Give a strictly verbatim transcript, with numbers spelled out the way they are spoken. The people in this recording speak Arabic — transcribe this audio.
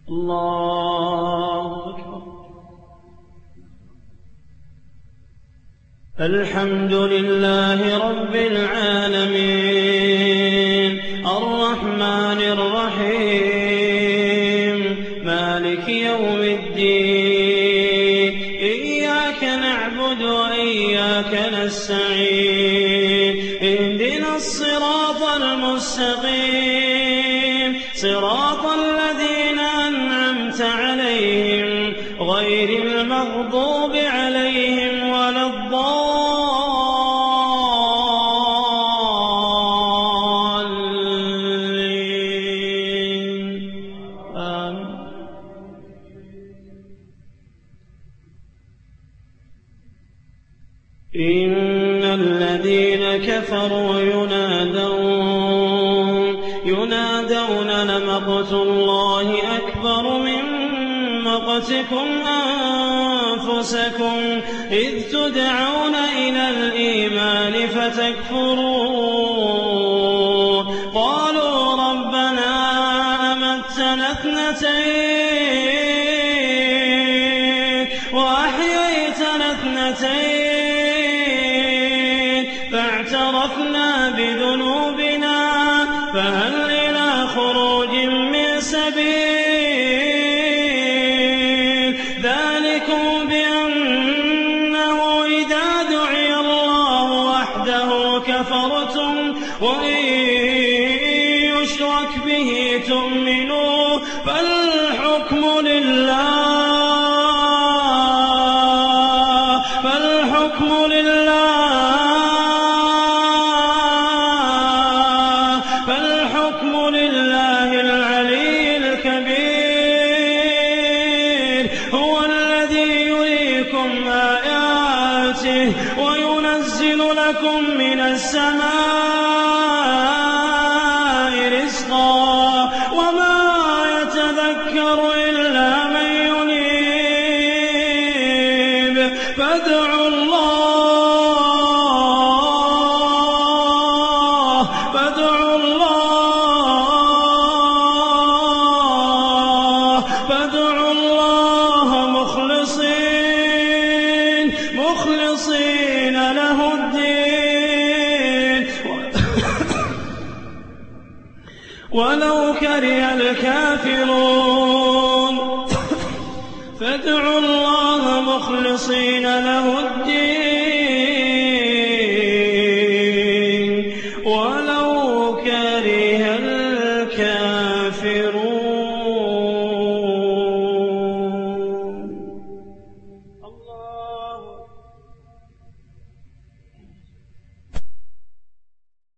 الله أكبر. الحمد لله رب العالمين الرحمن الرحيم مالك يوم الدين إياك نعبد وإياك نستعين اهدنا الصراط المستقيم صراط الذين أنعمت عليهم غير المغضوب عليهم ولا الضالين. آمين. إن الذين كفروا ينادون ينادون لمقت الله أكبر من مقتكم أنفسكم إذ تدعون إلى الإيمان فتكفرون قالوا ربنا أمتنا اثنتين وأحييتنا اثنتين فاعترفنا بذنوبنا فهل إلى خروج من سبيل ذلكم بأنه إذا دعي الله وحده كفرتم وإن يشرك به تؤمنوا فالحكم لله فالحكم لله فالحكم لله العلي الكبير هو الذي يريكم آياته وينزل لكم من السماء رزقا وما يتذكر إلا من ينيب فادعوا الله فادعوا الله فادعوا الله مخلصين مخلصين له الدين ولو كره الكافرون فادعوا الله مخلصين له الدين ولو كره الكافرون. الله